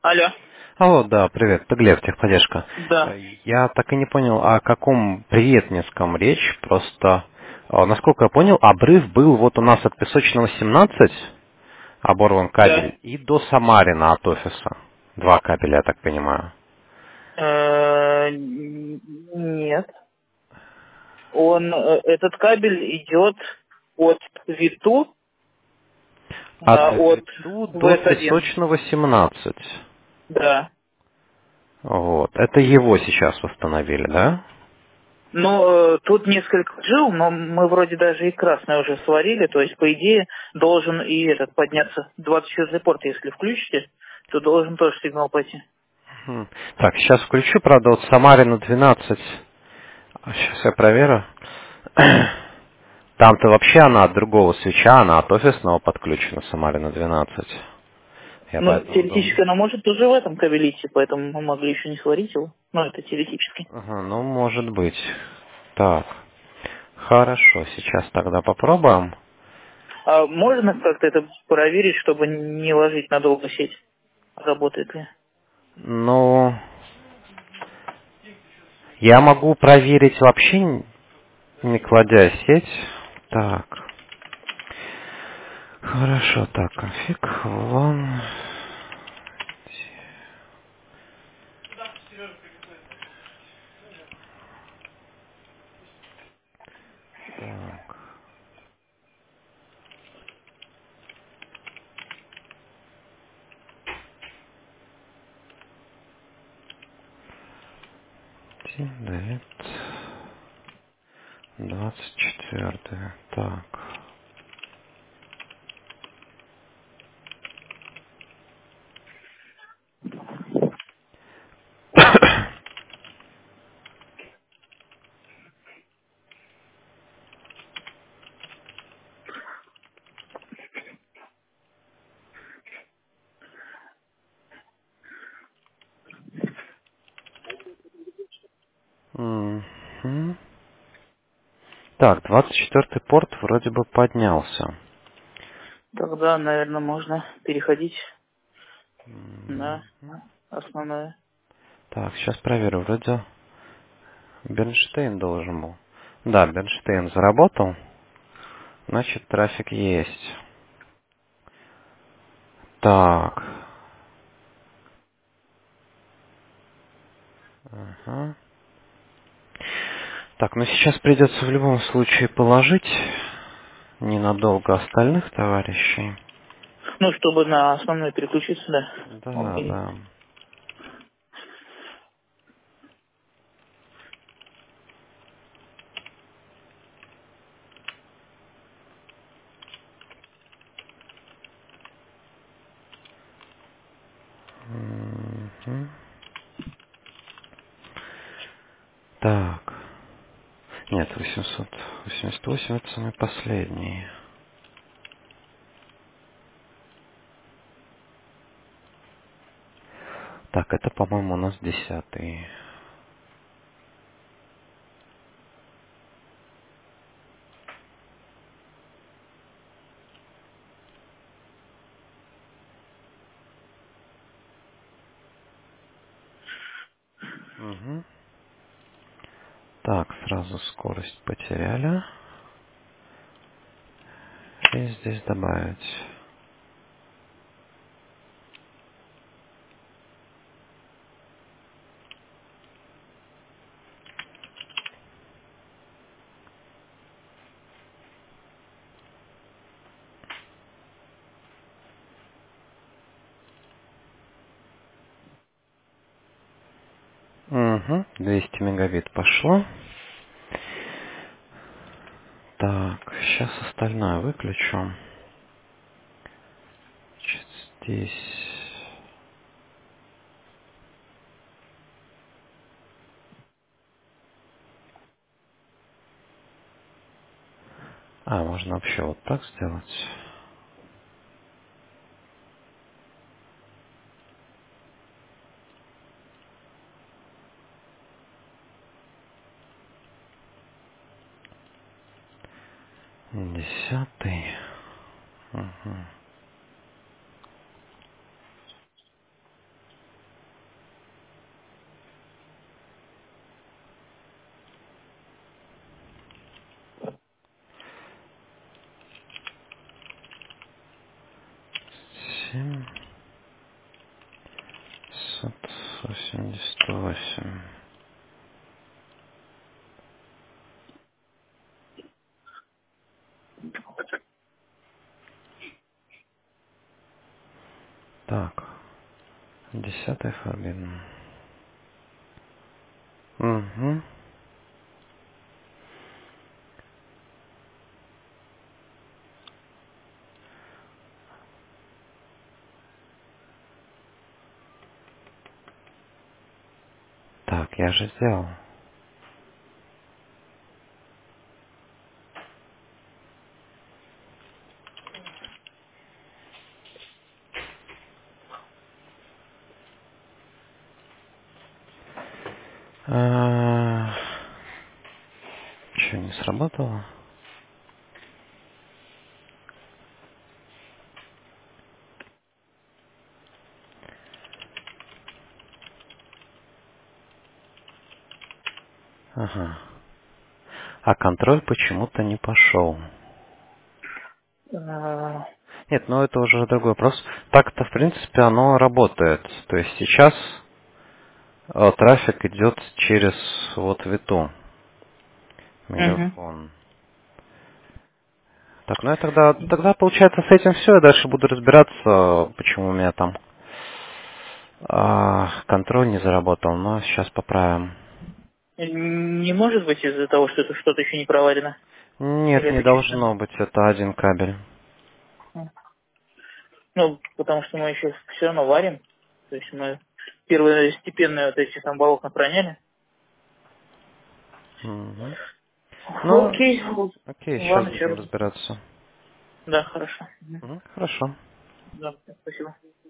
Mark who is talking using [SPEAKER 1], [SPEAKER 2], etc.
[SPEAKER 1] Алло.
[SPEAKER 2] Алло, да, привет, это Глеб, техподдержка.
[SPEAKER 1] Да.
[SPEAKER 2] Я так и не понял, о каком Приветненском речь, просто, насколько я понял, обрыв был вот у нас от Песочного 17, оборван
[SPEAKER 1] Да.
[SPEAKER 2] кабель, и до Самарина от офиса. Два кабеля, я так понимаю.
[SPEAKER 1] Нет. Этот кабель идет от Виту,
[SPEAKER 2] От
[SPEAKER 1] от
[SPEAKER 2] Виту до
[SPEAKER 1] ВС1.
[SPEAKER 2] Песочного 17.
[SPEAKER 1] Да.
[SPEAKER 2] Вот, это его сейчас восстановили, да?
[SPEAKER 1] Но тут несколько жил, но мы вроде даже и красный уже сварили, то есть, по идее, должен и этот подняться 24 порт, если включите, то должен тоже сигнал пойти.
[SPEAKER 2] Так, сейчас включу, правда, вот Самарина 12. Сейчас я проверю. Там-то вообще она от другого свеча, она от офисного подключена, Самарина 12. Я
[SPEAKER 1] Ну,
[SPEAKER 2] поэтому
[SPEAKER 1] теоретически
[SPEAKER 2] думаю.
[SPEAKER 1] она может уже в этом кабеле идти, поэтому мы могли еще не сварить его. Ну, это теоретически.
[SPEAKER 2] Ага, ну, может быть. Так, хорошо, сейчас тогда попробуем.
[SPEAKER 1] А можно как-то это проверить, чтобы не ложить надолго сеть? Работает ли?
[SPEAKER 2] Ну, я могу проверить вообще, не кладя сеть. Так, хорошо, так, конфиг, вон. Так, 9, 24, так. Мгм. Так, 24 порт вроде бы поднялся.
[SPEAKER 1] Тогда, наверное, можно переходить на
[SPEAKER 2] Мгм.
[SPEAKER 1] основное.
[SPEAKER 2] Так, сейчас проверю. Вроде Бернштейн должен был. Да, Бернштейн заработал. Значит, трафик есть. Так. Ага. Так, ну сейчас придется в любом случае положить ненадолго остальных товарищей.
[SPEAKER 1] Ну, чтобы на основное переключиться, да.
[SPEAKER 2] Да,
[SPEAKER 1] Окей.
[SPEAKER 2] да. Мгм. Так. Нет, 888 это самый последний. Так, это, по-моему, у нас 10-й. 10. Так, сразу скорость потеряли. И здесь добавить. Угу, 200 мегабит пошло. Так, сейчас остальное выключу. Значит, здесь... А, можно вообще вот так сделать. Десятый. Угу. 7, 688. Так, 10 Фабин. Угу. Так, я же сделал. Что, не сработало? Ага. А контроль почему-то не пошел.
[SPEAKER 1] А,
[SPEAKER 2] Нет, ну это уже другой вопрос. Так-то, в принципе, оно работает. То есть сейчас трафик идет через вот Виту,
[SPEAKER 1] мгм.
[SPEAKER 2] мегафон. Так, ну я тогда получается с этим все. Я дальше буду разбираться, почему у меня там контроль не заработал. Но сейчас поправим.
[SPEAKER 1] Не может быть из-за того, что это что-то еще не проварено? Или
[SPEAKER 2] Нет, не
[SPEAKER 1] это чисто?
[SPEAKER 2] должно быть. Это один кабель.
[SPEAKER 1] Ну, потому что мы еще все равно варим. То есть мы первостепенные вот эти там волокна проняли.
[SPEAKER 2] Мгм. Ну,
[SPEAKER 1] Окей.
[SPEAKER 2] окей, сейчас
[SPEAKER 1] Ладно,
[SPEAKER 2] будем
[SPEAKER 1] сейчас.
[SPEAKER 2] разбираться.
[SPEAKER 1] Да, хорошо. Мгм.
[SPEAKER 2] Хорошо.
[SPEAKER 1] Да, спасибо.